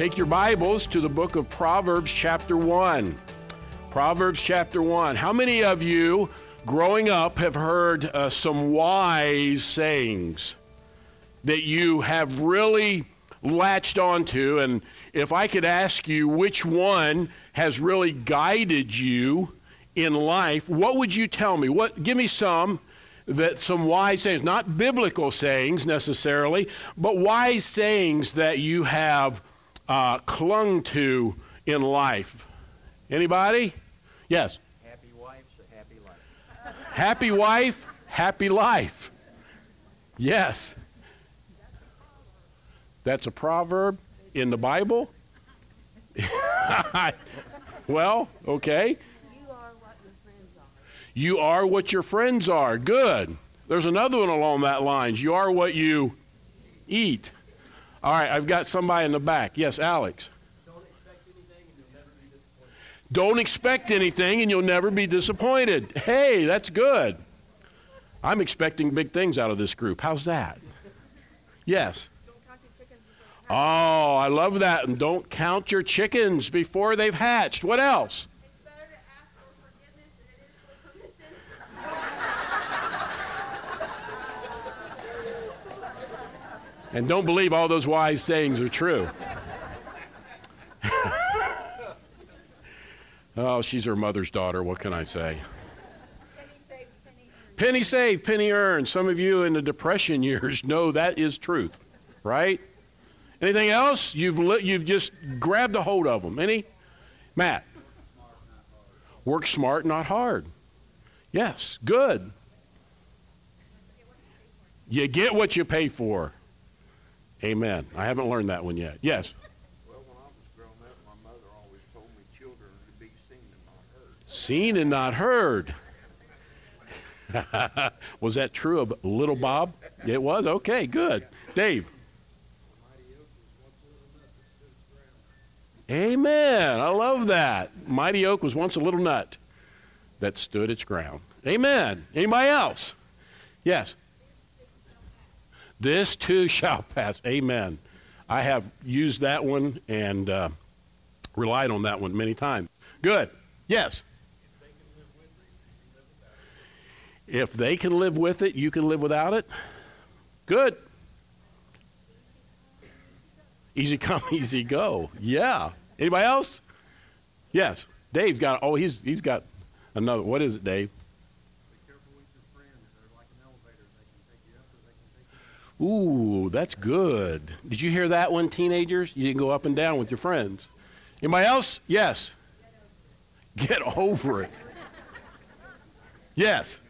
Take your Bibles to the book of Proverbs chapter 1. Proverbs chapter 1. How many of you growing up have heard some wise sayings that you have really latched onto? And if I could ask you which one has really guided you in life, what would you tell me? Give me some wise sayings, not biblical sayings necessarily, but wise sayings that you have clung to in life. Anybody? Yes. Happy wife's a happy life. Happy wife, happy life. Yes. That's a proverb in the Bible? Well, okay. You are what your friends are. Good. There's another one along that line. You are what you eat. All right, I've got somebody in the back. Yes, Alex. Don't expect anything and you'll never be disappointed. Hey, that's good. I'm expecting big things out of this group. How's that? Yes. Oh, I love that. And don't count your chickens before they've hatched. What else? It's better to ask for forgiveness than it is for permission. And don't believe all those wise sayings are true. Oh, she's her mother's daughter. What can I say? Penny saved, penny earned. Some of you in the depression years know that is truth, right? Anything else? You've just grabbed a hold of them. Any? Matt? Work smart, not hard. Yes, good. You get what you pay for. Amen. I haven't learned that one yet. Yes? Well, when I was growing up, my mother always told me children are to be seen and not heard. Seen and not heard. Was that true of little Bob? It was? Okay, good. Dave? Amen. I love that. Mighty oak was once a little nut that stood its ground. Amen. Anybody else? Yes. This too shall pass. Amen. I have used that one and relied on that one many times. Good. Yes. If they can live with it, you can live without it. Good. Easy come, easy go. Yeah. Anybody else? Yes. Dave's got, he's got another. What is it, Dave? Be careful with your friends. They're like an elevator. They can take you up or they can take you down. Ooh, that's good. Did you hear that one, teenagers? You didn't go up and down with your friends. Anybody else? Yes. Get over it. Yes.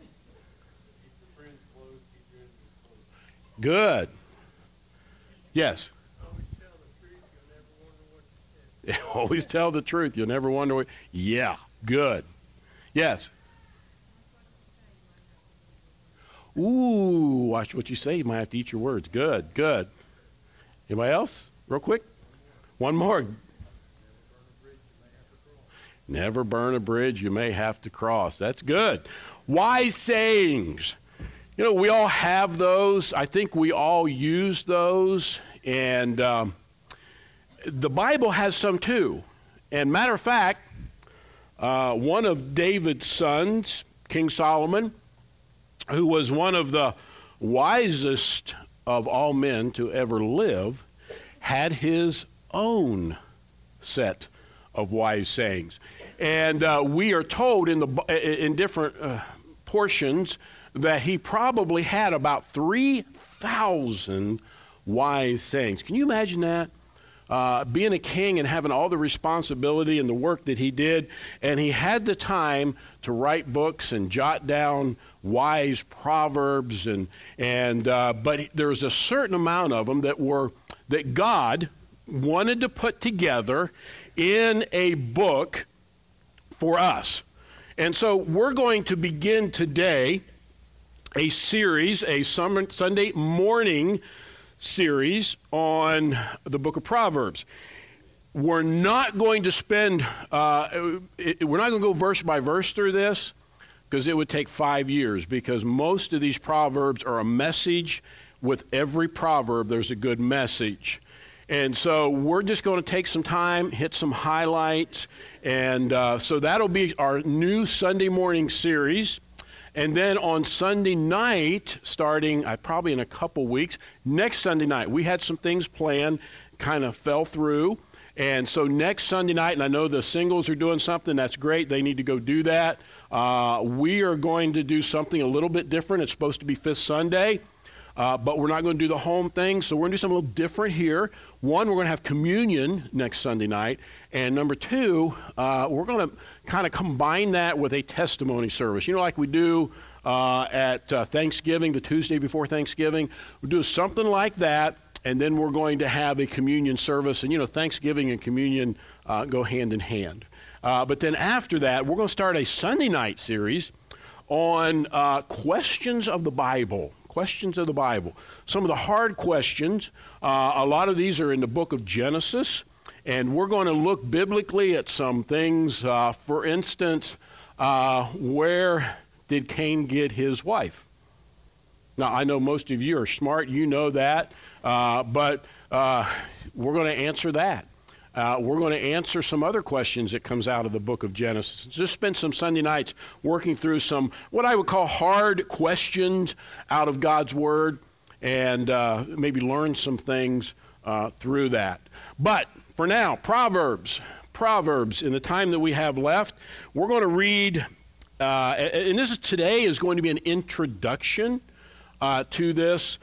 Good. Yes. Always tell the truth. You'll never wonder what. Yeah. Good. Yes. Ooh, watch what you say. You might have to eat your words. Good. Good. Anybody else? Real quick. One more. Never burn a bridge you may have to cross. That's good. Wise sayings. You know, we all have those. I think we all use those. And the Bible has some too. And matter of fact, one of David's sons, King Solomon, who was one of the wisest of all men to ever live, had his own set of wise sayings. And we are told in different portions that he probably had about 3,000 wise sayings. Can you imagine that? Being a king and having all the responsibility and the work that he did, and he had the time to write books and jot down wise proverbs, but there was a certain amount of them that God wanted to put together in a book for us. And so we're going to begin today a series, a Sunday morning series on the book of Proverbs. We're not going to we're not going to go verse by verse through this because it would take 5 years, because most of these proverbs are a message. With every proverb, there's a good message. And so we're just going to take some time, hit some highlights. And so that'll be our new Sunday morning series. And then on Sunday night, starting probably in a couple weeks, next Sunday night, we had some things planned, kind of fell through. And so next Sunday night, and I know the singles are doing something, that's great. They need to go do that. We are going to do something a little bit different. It's supposed to be Fifth Sunday, but we're not going to do the home thing. So we're going to do something a little different here. One, we're going to have communion next Sunday night. And number two, we're going to kind of combine that with a testimony service. You know, like we do at Thanksgiving, the Tuesday before Thanksgiving. We'll do something like that. And then we're going to have a communion service. And, you know, Thanksgiving and communion go hand in hand. But then after that, we're going to start a Sunday night series on questions of the Bible. Questions of the Bible. Some of the hard questions. A lot of these are in the book of Genesis. And we're going to look biblically at some things. For instance, where did Cain get his wife? Now, I know most of you are smart. You know that. But we're going to answer that. We're going to answer some other questions that comes out of the book of Genesis. Just spend some Sunday nights working through some what I would call hard questions out of God's Word and maybe learn some things through that. But for now, Proverbs, in the time that we have left, we're going to read, and today is going to be an introduction to this,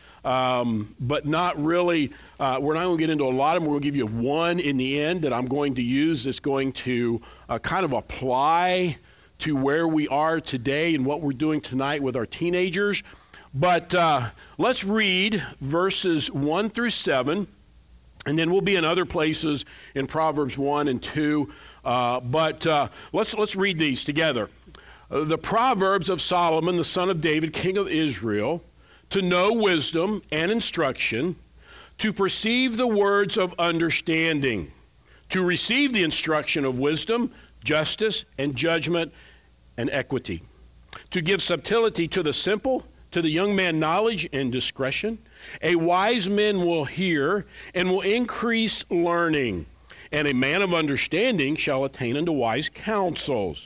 but not really, we're not going to get into a lot of them. We're going to give you one in the end that I'm going to use that's going to kind of apply to where we are today and what we're doing tonight with our teenagers. But let's read verses 1 through 7, and then we'll be in other places in Proverbs 1 and 2. But let's read these together. The Proverbs of Solomon, the son of David, king of Israel, to know wisdom and instruction, to perceive the words of understanding, to receive the instruction of wisdom, justice, and judgment, and equity, to give subtlety to the simple, to the young man knowledge and discretion. A wise man will hear and will increase learning, and a man of understanding shall attain unto wise counsels.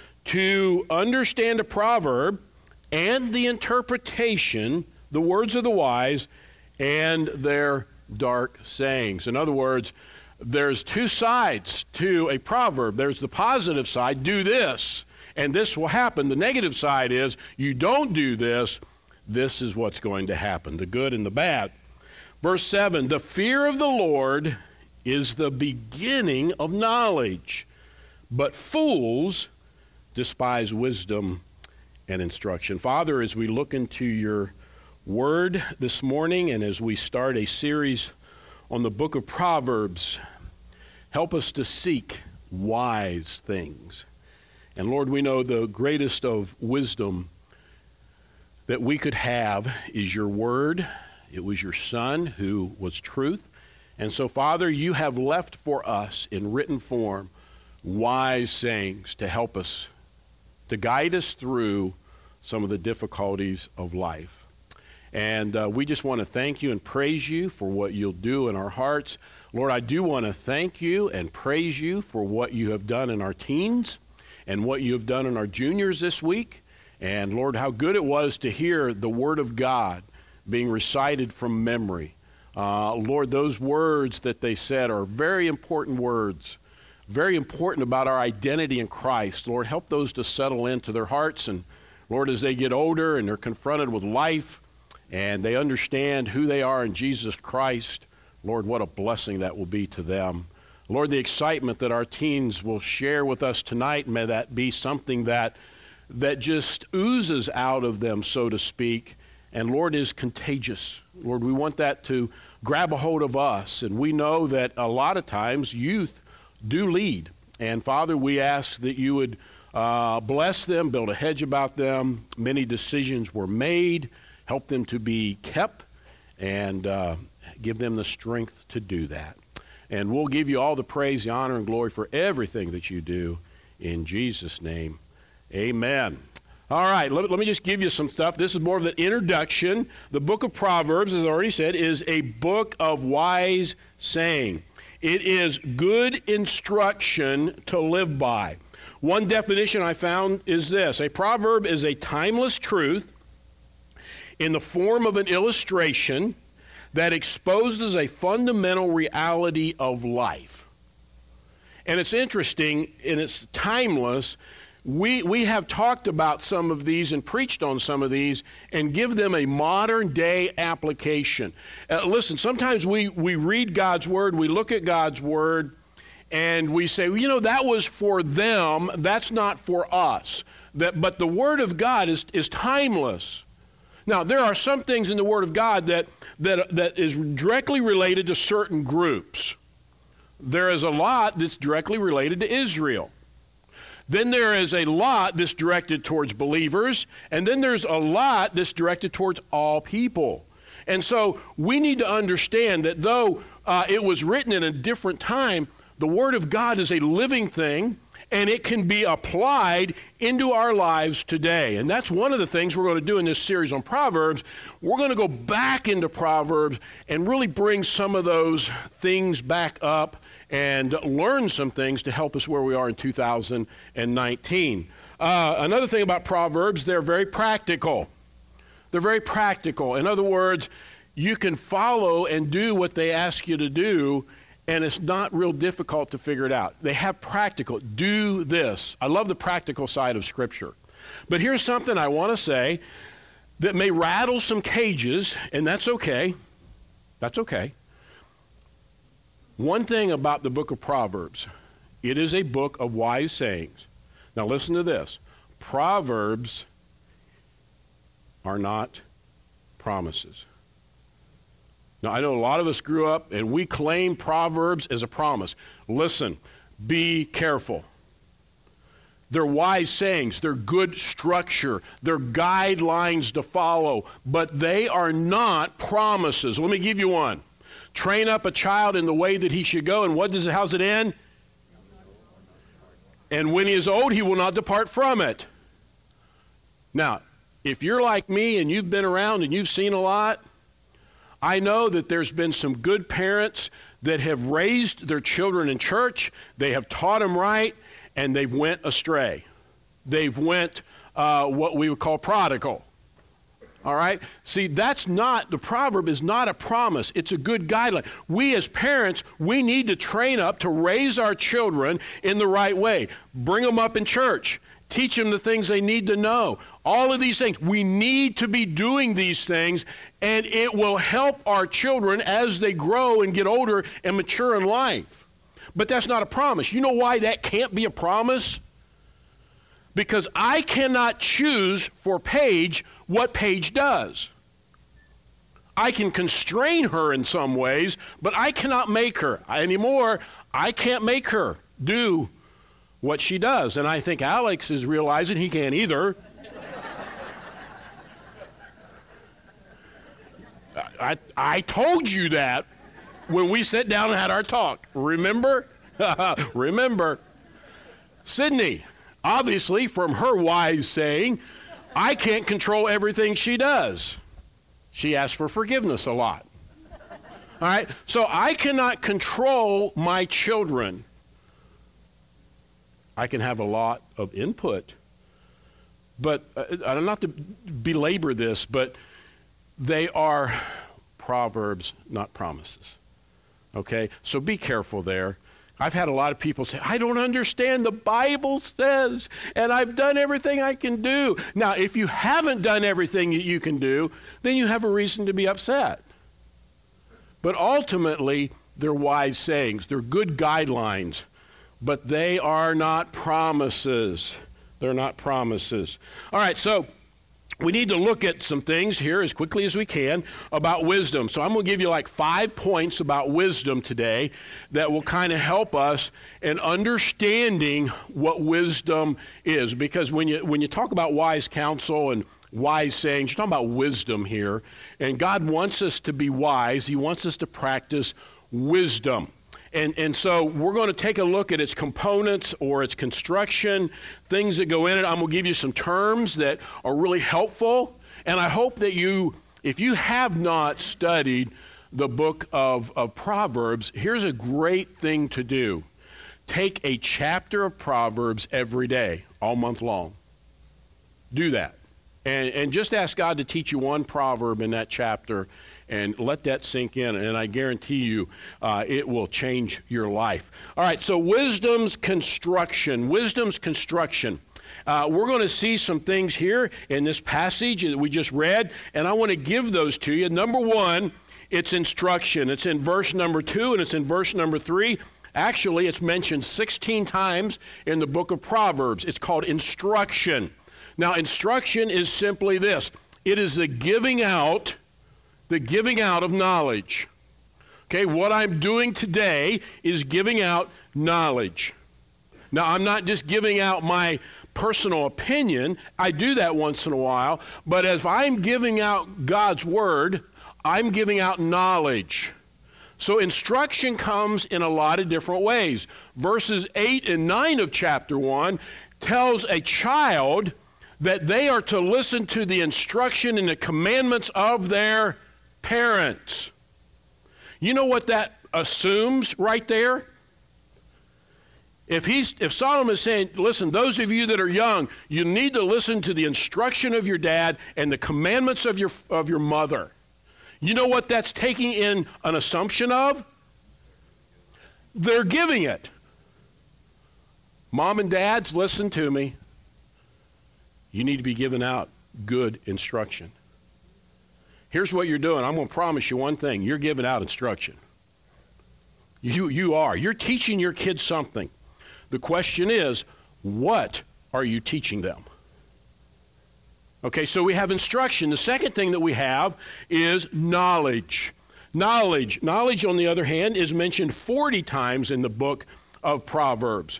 To understand a proverb and the interpretation, the words of the wise, and their dark sayings. In other words, there's two sides to a proverb. There's the positive side, do this, and this will happen. The negative side is, you don't do this, this is what's going to happen, the good and the bad. Verse 7, the fear of the Lord is the beginning of knowledge, but fools despise wisdom and instruction. Father, as we look into your word this morning and as we start a series on the book of Proverbs, help us to seek wise things. And Lord, we know the greatest of wisdom that we could have is your word. It was your Son who was truth. And so, Father, you have left for us in written form wise sayings to help us, to guide us through some of the difficulties of life. And we just want to thank you and praise you for what you'll do in our hearts. Lord, I do want to thank you and praise you for what you have done in our teens and what you have done in our juniors this week. And Lord, how good it was to hear the word of God being recited from memory. Lord, those words that they said are very important words, very important about our identity in Christ. Lord, help those to settle into their hearts. And Lord, as they get older and they're confronted with life and they understand who they are in Jesus Christ, Lord, what a blessing that will be to them. Lord, the excitement that our teens will share with us tonight, may that be something that just oozes out of them, so to speak, and Lord, is contagious. Lord, we want that to grab a hold of us, and we know that a lot of times youth do lead. And Father, we ask that you would bless them, build a hedge about them. Many decisions were made. Help them to be kept and give them the strength to do that. And we'll give you all the praise, the honor, and glory for everything that you do. In Jesus' name, amen. All right, let me just give you some stuff. This is more of an introduction. The book of Proverbs, as I already said, is a book of wise saying. It is good instruction to live by. One definition I found is this: a proverb is a timeless truth in the form of an illustration that exposes a fundamental reality of life. And it's interesting, and it's timeless. We have talked about some of these and preached on some of these and give them a modern day application. Listen, sometimes we read God's word, we look at God's word, and we say, well, that was for them, that's not for us. But the word of God is timeless. Now, there are some things in the word of God that is directly related to certain groups. There is a lot that's directly related to Israel. Then there is a lot that's directed towards believers, and then there's a lot that's directed towards all people. And so we need to understand that though it was written in a different time, the Word of God is a living thing, and it can be applied into our lives today. And that's one of the things we're going to do in this series on Proverbs. We're going to go back into Proverbs and really bring some of those things back up and learn some things to help us where we are in 2019. Another thing about Proverbs, they're very practical. They're very practical. In other words, you can follow and do what they ask you to do, and it's not real difficult to figure it out. They have practical. Do this. I love the practical side of Scripture. But here's something I want to say that may rattle some cages, and that's okay. That's okay. One thing about the book of Proverbs, it is a book of wise sayings. Now listen to this. Proverbs are not promises. Now I know a lot of us grew up and we claim Proverbs as a promise. Listen, be careful. They're wise sayings, they're good structure, they're guidelines to follow, but they are not promises. Let me give you one. Train up a child in the way that he should go, and how's it end? And when he is old, he will not depart from it. Now, if you're like me and you've been around and you've seen a lot, I know that there's been some good parents that have raised their children in church, they have taught them right, and they've went astray. They've went what we would call prodigal. All right? See, the proverb is not a promise. It's a good guideline. We as parents, we need to train up to raise our children in the right way. Bring them up in church. Teach them the things they need to know. All of these things. We need to be doing these things, and it will help our children as they grow and get older and mature in life. But that's not a promise. You know why that can't be a promise? Because I cannot choose for Paige what Paige does. I can constrain her in some ways, but I cannot make her anymore. I can't make her do what she does. And I think Alex is realizing he can't either. I told you that when we sat down and had our talk. Remember? Remember. Sydney. Obviously, from her wise saying, I can't control everything she does. She asks for forgiveness a lot. All right? So I cannot control my children. I can have a lot of input. But, not to belabor this, but they are proverbs, not promises. Okay? So be careful there. I've had a lot of people say, I don't understand. The Bible says, and I've done everything I can do. Now, if you haven't done everything that you can do, then you have a reason to be upset. But ultimately, they're wise sayings. They're good guidelines, but they are not promises. They're not promises. All right, so we need to look at some things here as quickly as we can about wisdom. So I'm going to give you like 5 points about wisdom today that will kind of help us in understanding what wisdom is. Because when you talk about wise counsel and wise sayings, you're talking about wisdom here. And God wants us to be wise. He wants us to practice wisdom. And so we're going to take a look at its components or its construction, things that go in it. I'm going to give you some terms that are really helpful. And I hope that you, if you have not studied the book of Proverbs, here's a great thing to do. Take a chapter of Proverbs every day, all month long. Do that. And just ask God to teach you one proverb in that chapter and let that sink in. And I guarantee you it will change your life. All right, so wisdom's construction. Wisdom's construction. We're going to see some things here in this passage that we just read, and I want to give those to you. Number one, it's instruction. It's in verse number 2 and it's in verse number 3. Actually, it's mentioned 16 times in the book of Proverbs. It's called instruction. Now, instruction is simply this. It is the giving out of knowledge. Okay, what I'm doing today is giving out knowledge. Now, I'm not just giving out my personal opinion. I do that once in a while. But as I'm giving out God's word, I'm giving out knowledge. So instruction comes in a lot of different ways. Verses 8 and 9 of chapter 1 tells a child that they are to listen to the instruction and the commandments of their parents. You know what that assumes right there? If Solomon is saying, listen, those of you that are young, you need to listen to the instruction of your dad and the commandments of your mother. You know what that's taking in an assumption of? They're giving it. Mom and dads, listen to me. You need to be giving out good instruction. Here's what you're doing. I'm going to promise you one thing. You're giving out instruction. You are. You're teaching your kids something. The question is, what are you teaching them? Okay, so we have instruction. The second thing that we have is knowledge. Knowledge, on the other hand, is mentioned 40 times in the book of Proverbs.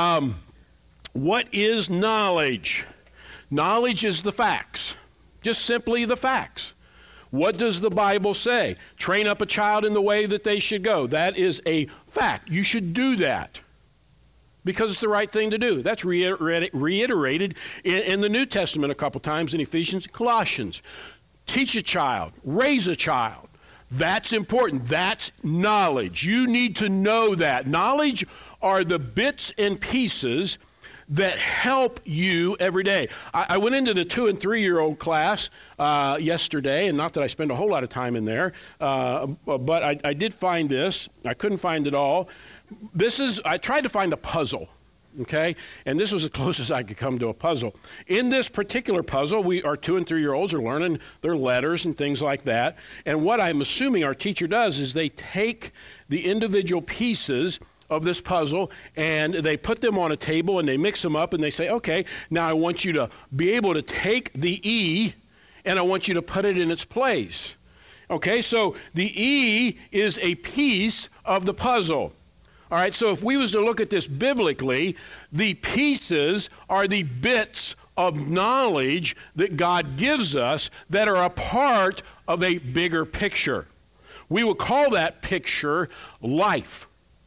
What is knowledge? Knowledge is the facts, just simply the facts. What does the Bible say? Train up a child in the way that they should go. That is a fact. You should do that because it's the right thing to do. That's reiterated in the New Testament a couple times in Ephesians and Colossians. Teach a child, raise a child. That's important. That's knowledge. You need to know that. Knowledge are the bits and pieces that help you every day. I went into the 2 and 3-year-old class yesterday, and not that I spend a whole lot of time in there, but I did find this. I couldn't find it all. I tried to find a puzzle, okay? And this was as close as I could come to a puzzle. In this particular puzzle, our 2 and 3-year-olds are learning their letters and things like that. And what I'm assuming our teacher does is they take the individual pieces of this puzzle and they put them on a table and they mix them up and they say, okay, now I want you to be able to take the E and I want you to put it in its place. Okay, so the E is a piece of the puzzle. All right, so if we was to look at this biblically, the pieces are the bits of knowledge that God gives us that are a part of a bigger picture. We would call that picture life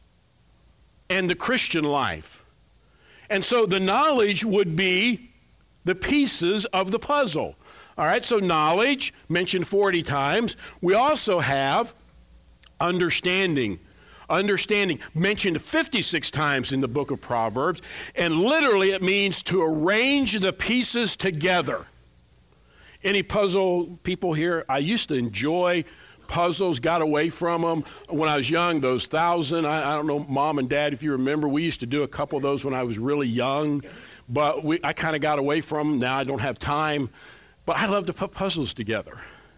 and the Christian life. And so the knowledge would be the pieces of the puzzle. All right, so knowledge, mentioned 40 times. We also have understanding. Understanding, mentioned 56 times in the book of Proverbs, and literally it means to arrange the pieces together. Any puzzle people here? I used to enjoy puzzles, got away from them when I was young, those 1,000. I don't know, Mom and Dad, if you remember, we used to do a couple of those when I was really young, but I kind of got away from them. Now I don't have time, but I love to put puzzles together.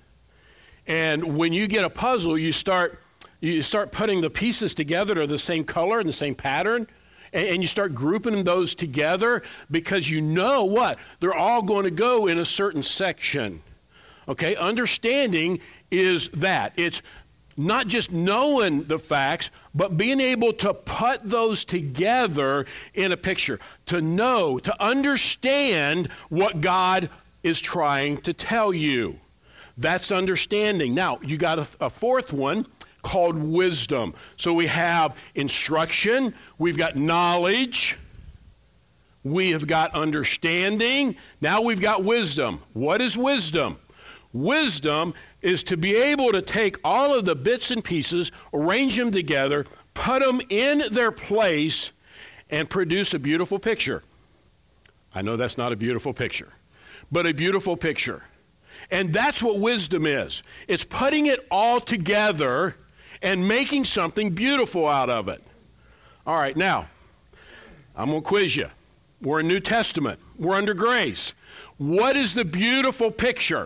And when you get a puzzle, you start putting the pieces together to the same color and the same pattern, and you start grouping those together because you know what? They're all going to go in a certain section. Okay, understanding is that. It's not just knowing the facts, but being able to put those together in a picture, to know, to understand what God is trying to tell you. That's understanding. Now, you got a fourth one, called wisdom. So we have instruction, we've got knowledge, we have got understanding, now we've got wisdom. What is wisdom? Wisdom is to be able to take all of the bits and pieces, arrange them together, put them in their place, and produce a beautiful picture. I know that's not a beautiful picture, but a beautiful picture. And that's what wisdom is. It's putting it all together and making something beautiful out of it. All right, now, I'm going to quiz you. We're in New Testament. We're under grace. What is the beautiful picture?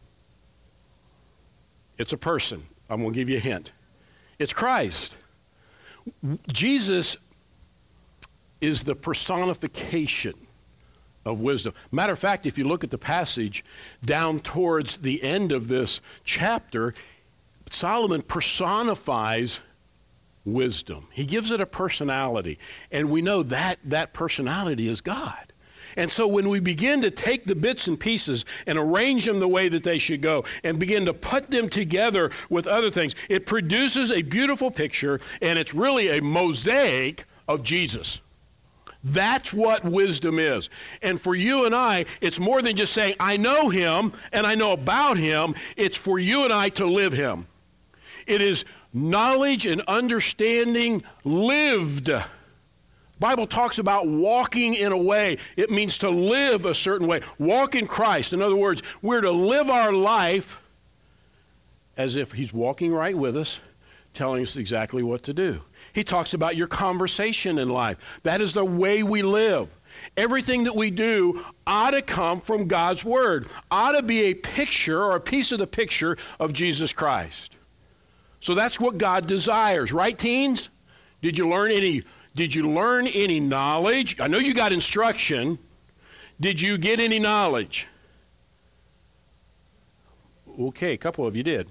It's a person. I'm going to give you a hint. It's Christ. Jesus is the personification of wisdom. Matter of fact, if you look at the passage down towards the end of this chapter, Solomon personifies wisdom. He gives it a personality, and we know that that personality is God. And so when we begin to take the bits and pieces and arrange them the way that they should go and begin to put them together with other things, it produces a beautiful picture, and it's really a mosaic of Jesus. That's what wisdom is. And for you and I, it's more than just saying, I know him and I know about him. It's for you and I to live him. It is knowledge and understanding lived. Bible talks about walking in a way. It means to live a certain way. Walk in Christ. In other words, we're to live our life as if he's walking right with us, telling us exactly what to do. He talks about your conversation in life. That is the way we live. Everything that we do ought to come from God's word, ought to be a picture or a piece of the picture of Jesus Christ. So that's what God desires, right, teens? Did you learn any knowledge? I know you got instruction. Did you get any knowledge? Okay, a couple of you did.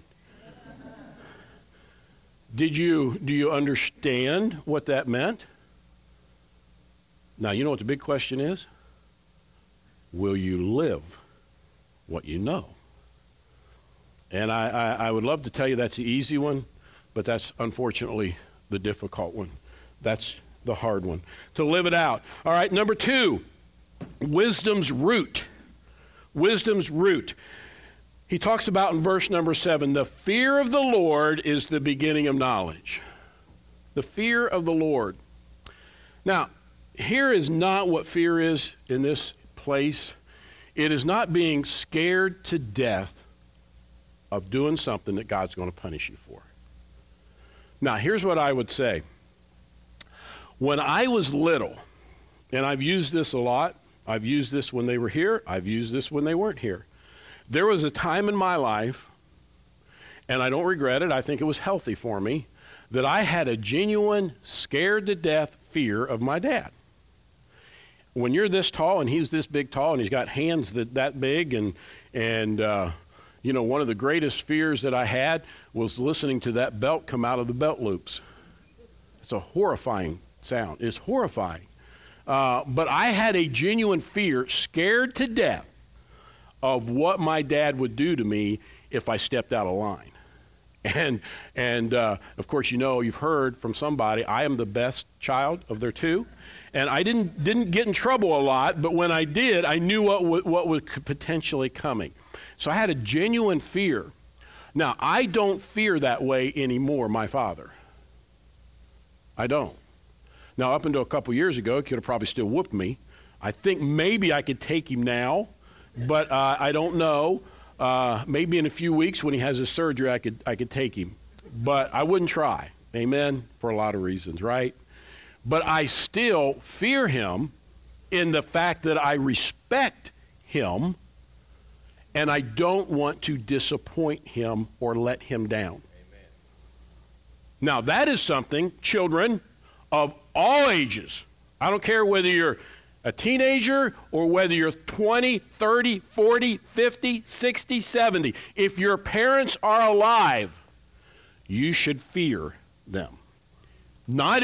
Do you understand what that meant? Now, you know what the big question is? Will you live what you know? And I would love to tell you that's the easy one, but that's unfortunately the difficult one. That's the hard one. To live it out. All right, number 2, wisdom's root. Wisdom's root. He talks about in verse number 7, the fear of the Lord is the beginning of knowledge. The fear of the Lord. Now, here is not what fear is in this place. It is not being scared to death of doing something that God's going to punish you for. Now, here's what I would say. When I was little, and I've used this a lot, I've used this when they were here, I've used this when they weren't here. There was a time in my life, and I don't regret it, I think it was healthy for me, that I had a genuine scared to death fear of my dad. When you're this tall and he's this big tall and he's got hands that big and you know, one of the greatest fears that I had was listening to that belt come out of the belt loops. It's a horrifying sound. It's horrifying. But I had a genuine fear, scared to death, of what my dad would do to me if I stepped out of line. And of course, you know, you've heard from somebody, I am the best child of their 2. And I didn't get in trouble a lot, but when I did, I knew what was potentially coming. So I had a genuine fear. Now, I don't fear that way anymore, my father. I don't. Now, up until a couple years ago, he could have probably still whooped me. I think maybe I could take him now, but I don't know. Maybe in a few weeks when he has his surgery, I could take him. But I wouldn't try. Amen? For a lot of reasons, right? But I still fear him in the fact that I respect him and I don't want to disappoint him or let him down. Amen. Now, that is something, children of all ages, I don't care whether you're a teenager or whether you're 20, 30, 40, 50, 60, 70, if your parents are alive, you should fear them. Not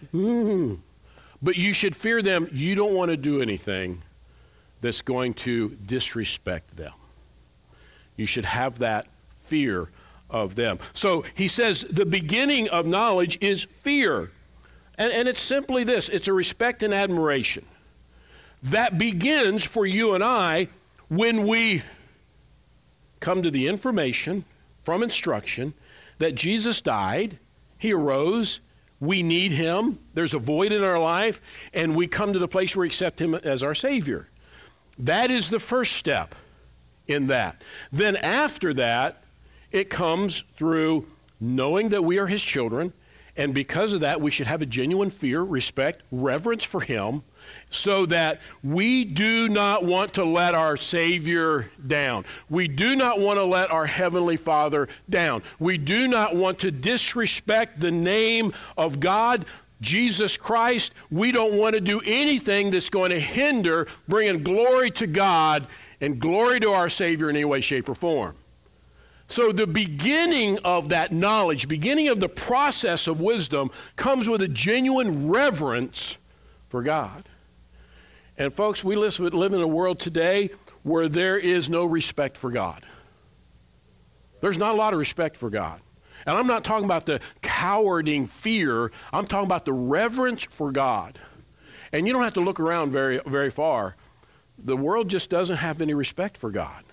but you should fear them. You don't want to do anything that's going to disrespect them. You should have that fear of them. So he says the beginning of knowledge is fear. And it's simply this. It's a respect and admiration. That begins for you and I when we come to the information from instruction that Jesus died, he arose, we need him, there's a void in our life, and we come to the place where we accept him as our Savior. That is the first step in that. Then after that, it comes through knowing that we are his children, and because of that, we should have a genuine fear, respect, reverence for him, so that we do not want to let our Savior down. We do not want to let our Heavenly Father down. We do not want to disrespect the name of God, Jesus Christ. We don't want to do anything that's going to hinder bringing glory to God and glory to our Savior in any way, shape, or form. So the beginning of that knowledge, beginning of the process of wisdom, comes with a genuine reverence for God. And folks, we live in a world today where there is no respect for God. There's not a lot of respect for God. And I'm not talking about the cowarding fear. I'm talking about the reverence for God. And you don't have to look around very, very far. The world just doesn't have any respect for God.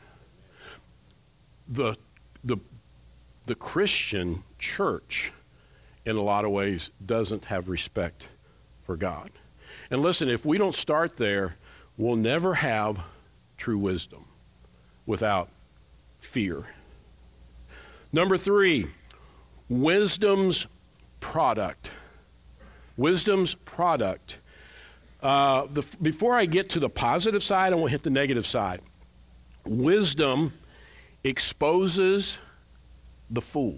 The Christian church, in a lot of ways, doesn't have respect for God. And listen, if we don't start there, we'll never have true wisdom without fear. Number 3, wisdom's product. Wisdom's product. Before I get to the positive side, I want to hit the negative side. Wisdom exposes the fool.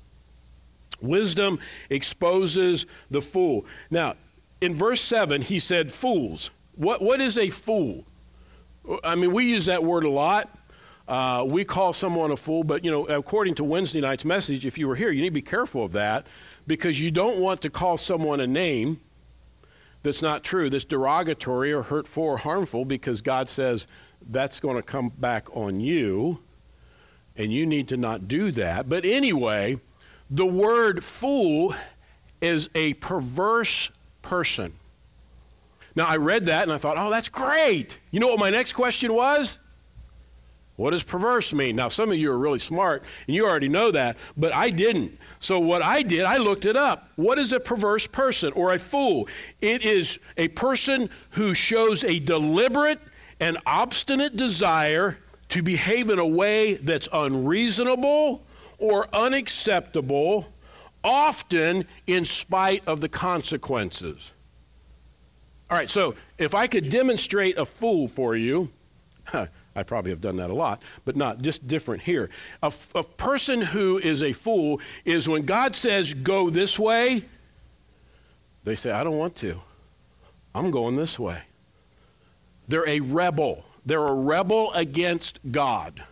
Wisdom exposes the fool. Now, in verse 7, he said fools. What is a fool? I mean, we use that word a lot. We call someone a fool, but, according to Wednesday night's message, if you were here, you need to be careful of that, because you don't want to call someone a name that's not true, that's derogatory or hurtful or harmful, because God says that's going to come back on you, and you need to not do that. But anyway, the word fool is a perverse person. Now, I read that and I thought, oh, that's great. You know what my next question was? What does perverse mean? Now, some of you are really smart and you already know that, but I didn't. So what I did, I looked it up. What is a perverse person or a fool? It is a person who shows a deliberate and obstinate desire to behave in a way that's unreasonable or unacceptable, often in spite of the consequences. All right, so if I could demonstrate a fool for you, I probably have done that a lot, but not just different here. A person who is a fool is when God says, go this way, they say, I don't want to. I'm going this way. They're a rebel. They're a rebel against God.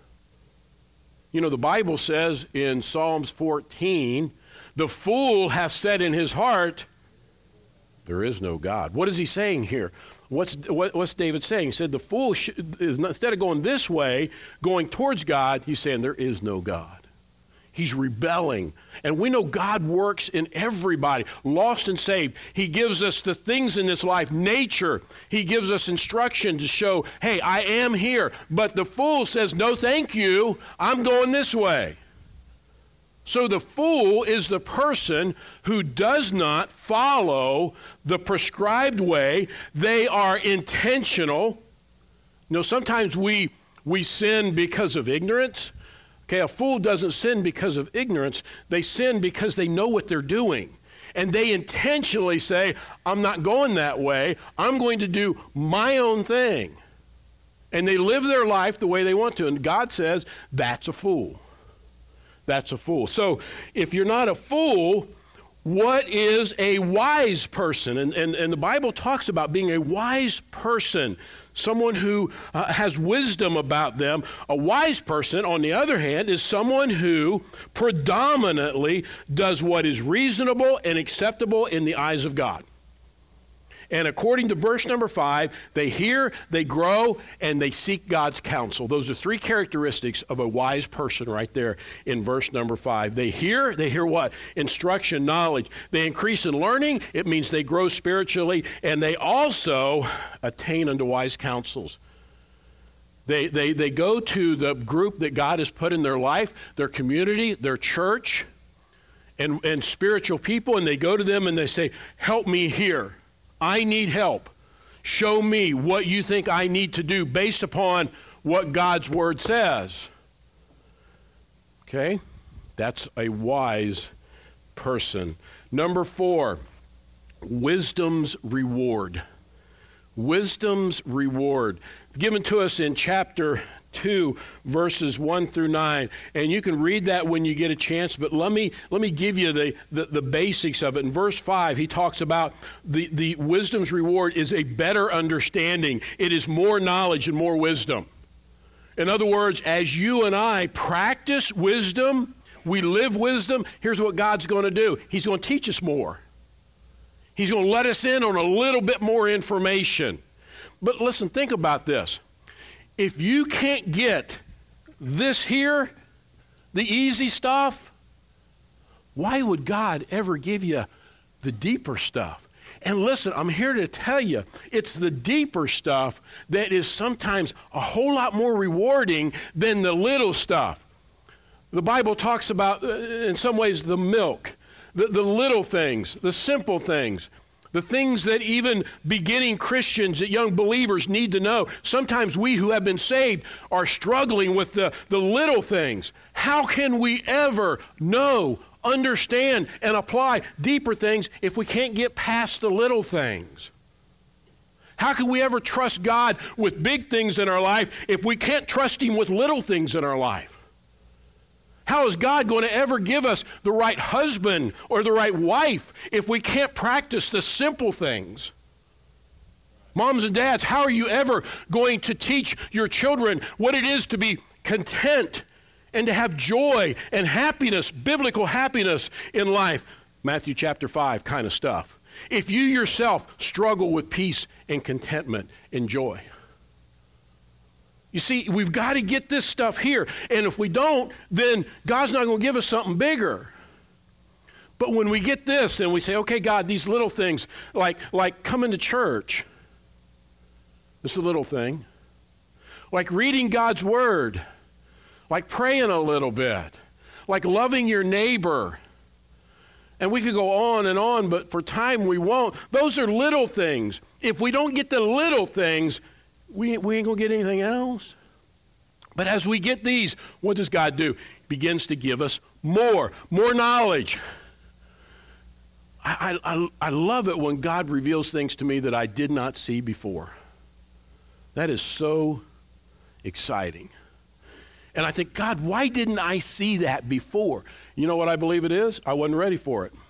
The Bible says in Psalms 14, the fool hath said in his heart, there is no God. What is he saying here? What's David saying? He said the fool is instead of going this way, going towards God, he's saying there is no God. He's rebelling. And we know God works in everybody, lost and saved. He gives us the things in this life, nature. He gives us instruction to show, hey, I am here. But the fool says, no, thank you. I'm going this way. So the fool is the person who does not follow the prescribed way. They are intentional. Sometimes we sin because of ignorance. Okay, a fool doesn't sin because of ignorance. They sin because they know what they're doing. And they intentionally say, I'm not going that way. I'm going to do my own thing. And they live their life the way they want to. And God says, that's a fool. That's a fool. So if you're not a fool, what is a wise person? And the Bible talks about being a wise person. Someone who has wisdom about them. A wise person, on the other hand, is someone who predominantly does what is reasonable and acceptable in the eyes of God. And according to verse number 5, they hear, they grow, and they seek God's counsel. Those are three characteristics of a wise person right there in verse number 5. They hear what? Instruction, knowledge. They increase in learning. It means they grow spiritually, and they also attain unto wise counsels. They go to the group that God has put in their life, their community, their church, and spiritual people, and they go to them and they say, help me here. I need help. Show me what you think I need to do based upon what God's word says. Okay? That's a wise person. Number 4, wisdom's reward. Wisdom's reward. It's given to us in chapter 2, verses 1 through 9. And you can read that when you get a chance, but let me give you the basics of it. In verse 5, he talks about the wisdom's reward is a better understanding. It is more knowledge and more wisdom. In other words, as you and I practice wisdom, we live wisdom, here's what God's going to do. He's going to teach us more. He's going to let us in on a little bit more information. But listen, think about this. If you can't get this here, the easy stuff, why would God ever give you the deeper stuff? And listen, I'm here to tell you, it's the deeper stuff that is sometimes a whole lot more rewarding than the little stuff. The Bible talks about, in some ways, the milk, the little things, the simple things. The things that even beginning Christians, that young believers need to know. Sometimes we who have been saved are struggling with the little things. How can we ever know, understand, and apply deeper things if we can't get past the little things? How can we ever trust God with big things in our life if we can't trust Him with little things in our life? How is God going to ever give us the right husband or the right wife if we can't practice the simple things? Moms and dads, how are you ever going to teach your children what it is to be content and to have joy and happiness, biblical happiness in life? Matthew chapter 5 kind of stuff. If you yourself struggle with peace and contentment and joy. You see, we've got to get this stuff here. And if we don't, then God's not going to give us something bigger. But when we get this and we say, okay, God, these little things, like coming to church, this is a little thing. Like reading God's word, like praying a little bit, like loving your neighbor. And we could go on, but for time we won't. Those are little things. If we don't get the little things, we ain't going to get anything else. But as we get these, what does God do? He begins to give us more knowledge. I love it when God reveals things to me that I did not see before. That is so exciting. And I think, God, why didn't I see that before? You know what I believe it is? I wasn't ready for it.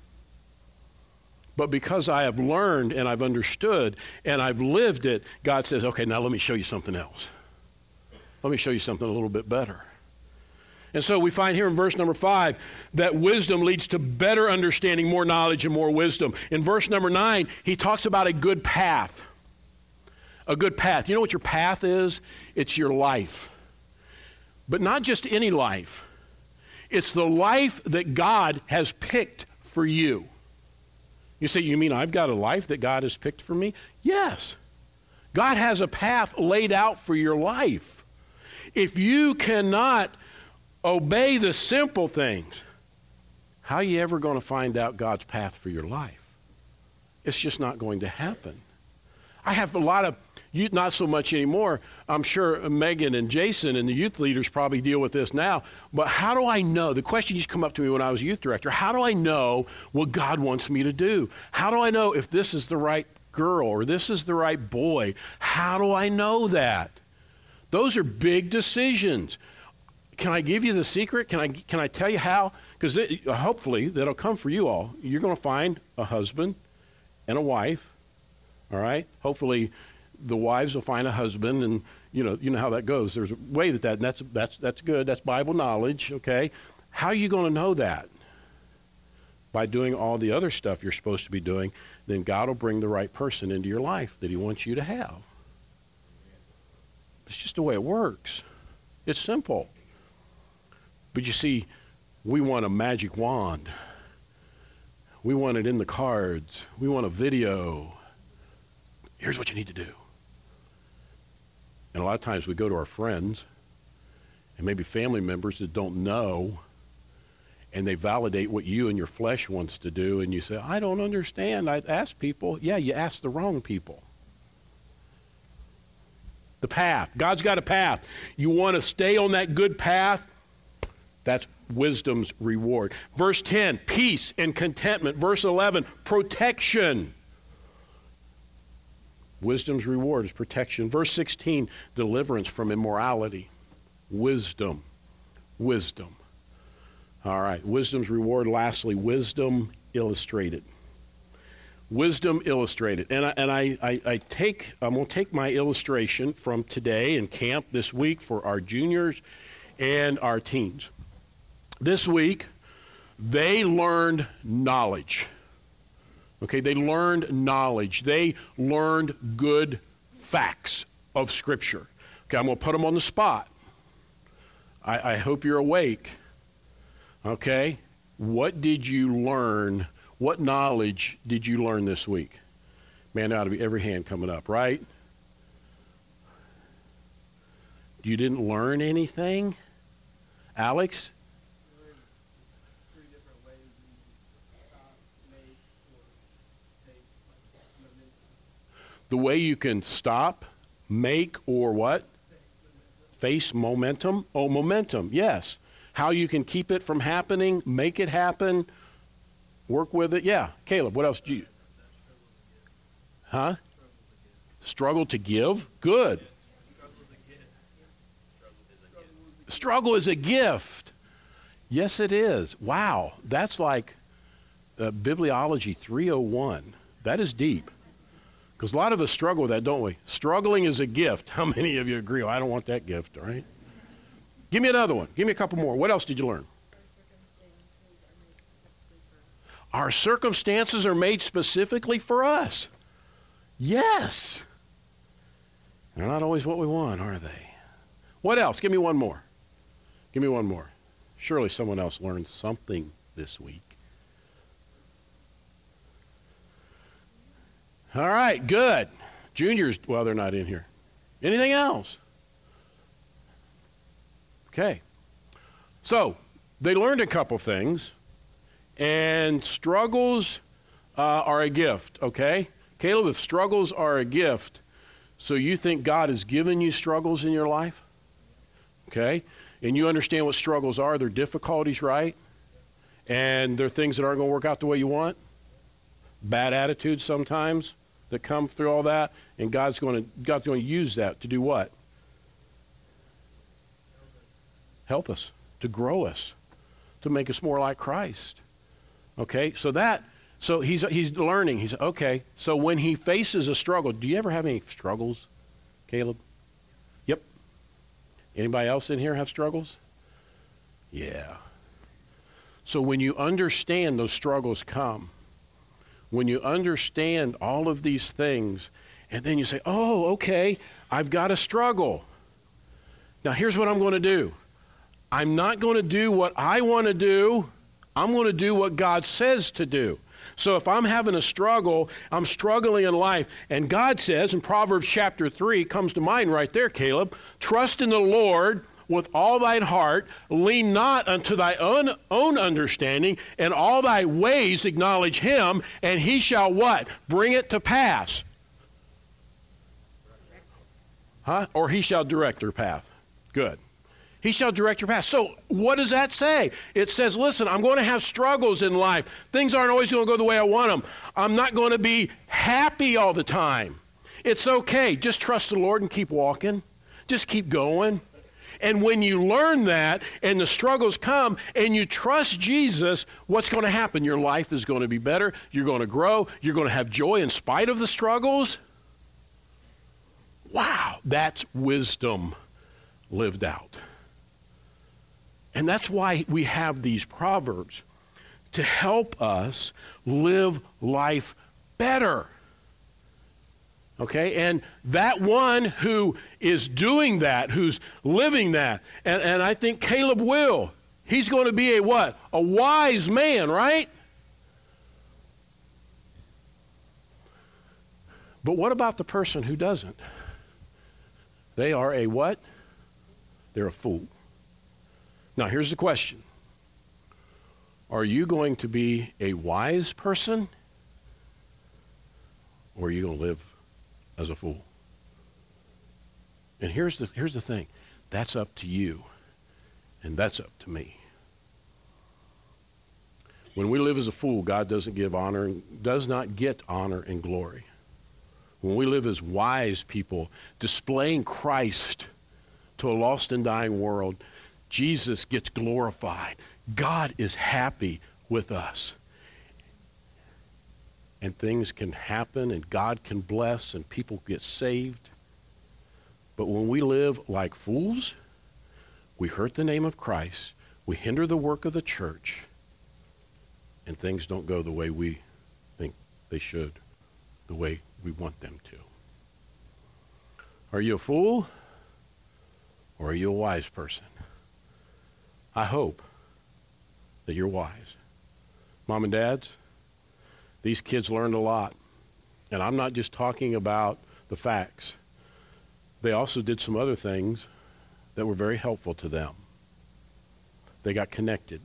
But because I have learned and I've understood and I've lived it, God says, okay, now let me show you something else. Let me show you something a little bit better. And so we find here in verse number 5 that wisdom leads to better understanding, more knowledge, and more wisdom. In verse number 9, he talks about a good path. A good path. You know what your path is? It's your life. But not just any life. It's the life that God has picked for you. You say, you mean I've got a life that God has picked for me? Yes. God has a path laid out for your life. If you cannot obey the simple things, how are you ever going to find out God's path for your life? It's just not going to happen. I have a lot of youth, not so much anymore. I'm sure Megan and Jason and the youth leaders probably deal with this now. But how do I know? The question used to come up to me when I was youth director. How do I know what God wants me to do? How do I know if this is the right girl or this is the right boy? How do I know that? Those are big decisions. Can I give you the secret? Can I tell you how? Because hopefully that'll come for you all. You're going to find a husband and a wife. All right? Hopefully the wives will find a husband, and you know how that goes. There's a way and that's good. That's Bible knowledge, okay? How are you going to know that? by doing all the other stuff you're supposed to be doing, then God will bring the right person into your life that he wants you to have. It's just the way it works. It's simple. But you see, we want a magic wand. We want it in the cards. We want a video. Here's what you need to do. And a lot of times we go to our friends and maybe family members that don't know, and they validate what you and your flesh wants to do, and you say, I don't understand. I ask people. Yeah, you ask the wrong people. The path. God's got a path. You want to stay on that good path? That's wisdom's reward. Verse 10, peace and contentment. Verse 11, protection. Wisdom's reward is protection. Verse 16, deliverance from immorality. Wisdom. Wisdom. All right, wisdom's reward. Lastly, wisdom illustrated. Wisdom illustrated. And I'm going to take my illustration from today in camp this week for our juniors and our teens. This week, they learned knowledge. Okay, they learned knowledge. They learned good facts of Scripture. Okay, I'm going to put them on the spot. I hope you're awake. Okay, what did you learn? What knowledge did you learn this week? Man, there ought to be every hand coming up, right? You didn't learn anything? Alex? Three different ways you stop, make, or take momentum. The way you can stop, make, or what? Face momentum. Oh, momentum, yes. How you can keep it from happening, make it happen, work with it. Yeah. Caleb, what else do you? Huh? Struggle to give? Good. Struggle is a gift. Yes, it is. Wow. That's like Bibliology 301. That is deep. Because a lot of us struggle with that, don't we? Struggling is a gift. How many of you agree? Oh, I don't want that gift, all right? Give me another one. Give me a couple more. What else did you learn? Our circumstances are made specifically for us. Yes. They're not always what we want, are they? What else? Give me one more. Give me one more. Surely someone else learned something this week. All right, good. Juniors, well, they're not in here. Anything else? Okay. So, they learned a couple things, and struggles are a gift, okay? Caleb, if struggles are a gift, so you think God has given you struggles in your life? Okay? And you understand what struggles are. They're difficulties, right? And they're things that aren't going to work out the way you want. Bad attitudes sometimes that come through all that, and God's going to use that to do what? Help us, to grow us, to make us more like Christ. Okay, so he's learning. He's okay. So when he faces a struggle, do you ever have any struggles, Caleb? Yep. Anybody else in here have struggles? Yeah. So when you understand those struggles come, when you understand all of these things, and then you say, oh, okay, I've got a struggle. Now here's what I'm going to do. I'm not going to do what I want to do. I'm going to do what God says to do. So if I'm having a struggle, I'm struggling in life, and God says in Proverbs chapter 3, comes to mind right there, Caleb, trust in the Lord with all thine heart, lean not unto thy own understanding, and all thy ways acknowledge him, and he shall what? Bring it to pass. Huh? Or he shall direct your path. Good. He shall direct your path. So what does that say? It says, listen, I'm going to have struggles in life. Things aren't always going to go the way I want them. I'm not going to be happy all the time. It's okay. Just trust the Lord and keep walking. Just keep going. And when you learn that and the struggles come and you trust Jesus, what's going to happen? Your life is going to be better. You're going to grow. You're going to have joy in spite of the struggles. Wow, that's wisdom lived out. And that's why we have these proverbs, to help us live life better. Okay, and that one who is doing that, who's living that, and I think Caleb will, he's going to be a what? A wise man, right? But what about the person who doesn't? They are a what? They're a fool. Now, here's the question. Are you going to be a wise person, or are you going to live as a fool? And here's the thing. That's up to you, and that's up to me. When we live as a fool, God does not get honor and glory. When we live as wise people, displaying Christ to a lost and dying world, Jesus gets glorified. God is happy with us. And things can happen, and God can bless, and people get saved. But when we live like fools, we hurt the name of Christ, we hinder the work of the church, and things don't go the way we think they should, the way we want them to. Are you a fool, or are you a wise person? I hope that you're wise. Mom and dads, these kids learned a lot. And I'm not just talking about the facts. They also did some other things that were very helpful to them. They got connected.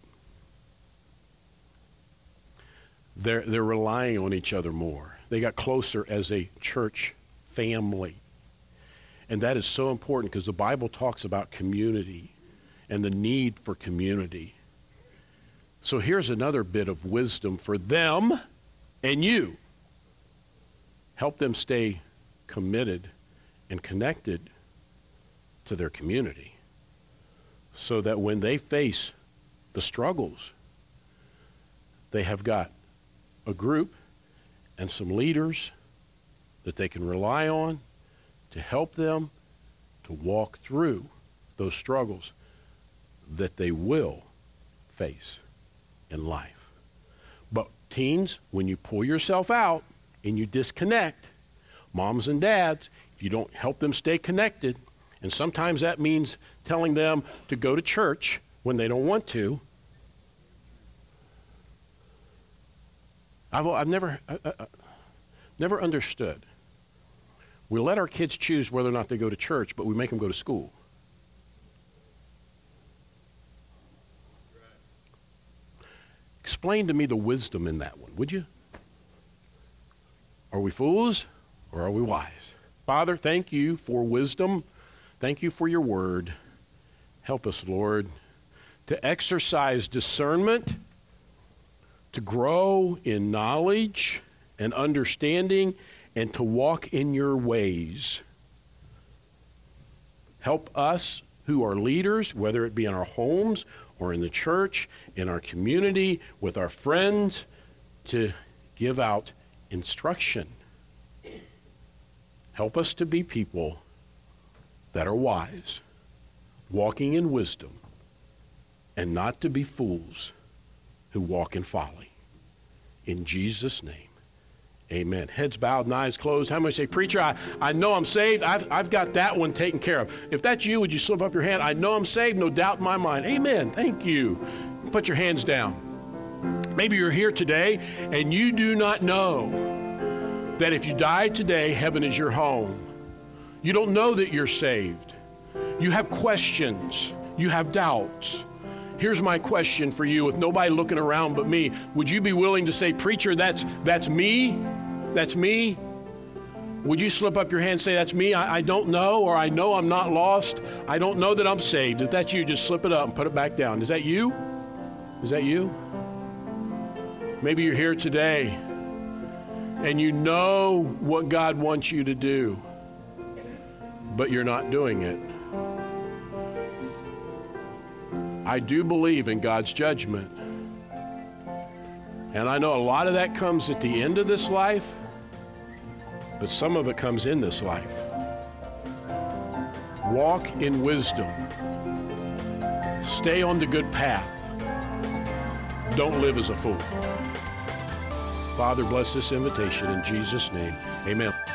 They're relying on each other more. They got closer as a church family. And that is so important because the Bible talks about community and the need for community. So here's another bit of wisdom for them and you. Help them stay committed and connected to their community so that when they face the struggles, they have got a group and some leaders that they can rely on to help them to walk through those struggles that they will face in life. But teens, when you pull yourself out and you disconnect, moms and dads, if you don't help them stay connected, and sometimes that means telling them to go to church when they don't want to. I've never understood. We let our kids choose whether or not they go to church, but we make them go to school. Explain to me the wisdom in that one, would you? Are we fools or are we wise? Father, thank you for wisdom. Thank you for your word. Help us, Lord, to exercise discernment, to grow in knowledge and understanding, and to walk in your ways. Help us who are leaders, whether it be in our homes or in the church, in our community, with our friends, to give out instruction. Help us to be people that are wise, walking in wisdom, and not to be fools who walk in folly. In Jesus' name, amen. Heads bowed and eyes closed. How many say, preacher, I know I'm saved. I've got that one taken care of. If that's you, would you slip up your hand? I know I'm saved, no doubt in my mind. Amen. Thank you. Put your hands down. Maybe you're here today and you do not know that if you died today, heaven is your home. You don't know that you're saved. You have questions. You have doubts. Here's my question for you with nobody looking around but me. Would you be willing to say, preacher, that's me? That's me? Would you slip up your hand and say, that's me? I don't know, or I know I'm not lost. I don't know that I'm saved. If that's you, just slip it up and put it back down. Is that you? Is that you? Maybe you're here today and you know what God wants you to do, but you're not doing it. I do believe in God's judgment. And I know a lot of that comes at the end of this life, but some of it comes in this life. Walk in wisdom. Stay on the good path. Don't live as a fool. Father, bless this invitation in Jesus' name. Amen.